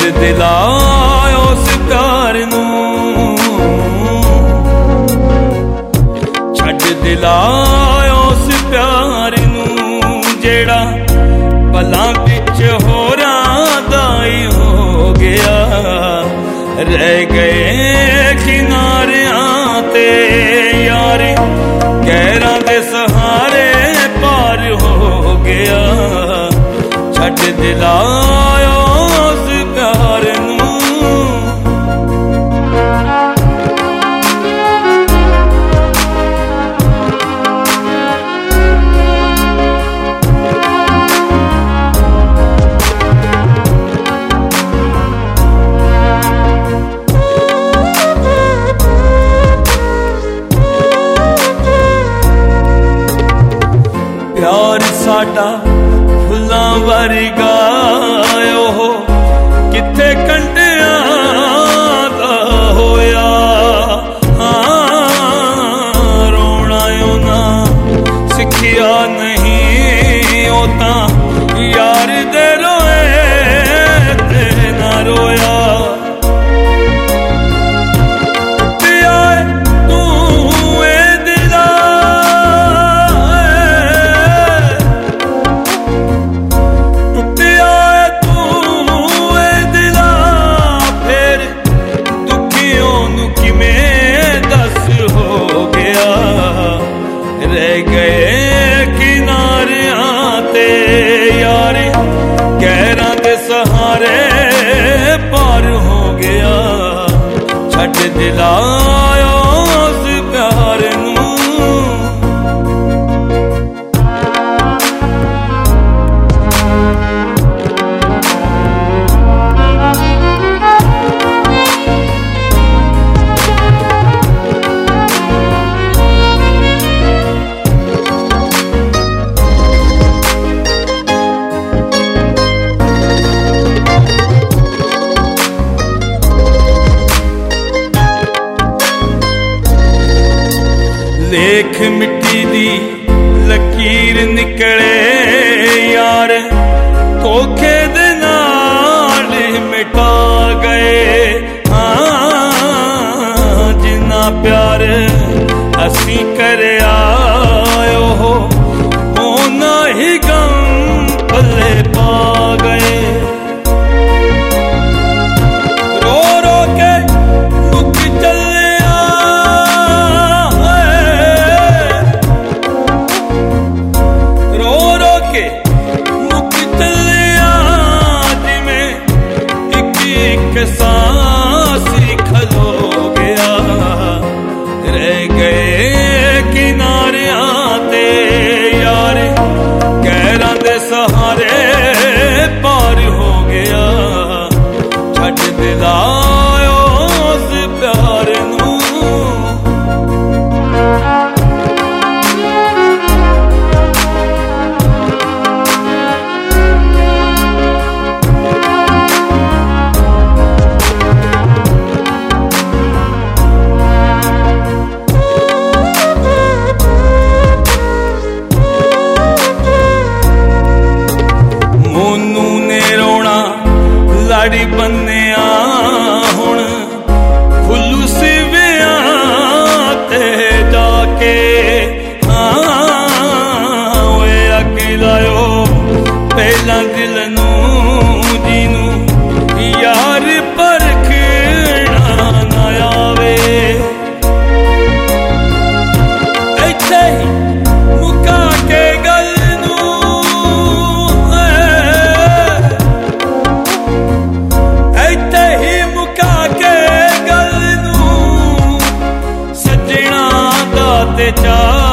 दिला उस प्यार नूं, छड्ड दिला उस प्यार नूं जेड़ा पलां विच होरां दा ही हो गया। रह गए किनारियां ते यार गैरां दे सहारे पार हो गया। छड्ड दिला उस प्यार नूं। प्यार साडा फुल्लां वर्गा ओहो किथे कंढियां दा होया। रोना ना सिखिया नहीं ओ तां यार दे रोए ते ना रोया। रह गए किनारियां ते यार गैरां दे सहारे पार हो गया। छड्ड दिला उस प्यार नूं। लेख मिट्टी दी लकीर निकले यार धोखे दे नाल मिटा गए। जिन्ना प्यार असी करया ओहो होना ही गम पल्ले पा गए। रो रो के मुक चले सांस खलो गया। रह गए किनारियां ते यार गैरां दे सहारे पार हो गया। छड्ड दिला उस प्यार नूं। लाड़ी बन्निया हुण फुल्लू सिविया ते जाके। ओए अग्गी लायो पहला दिल नूं जिनू यार परखना ना आवे। इत्थे ही मुका के गल ते चा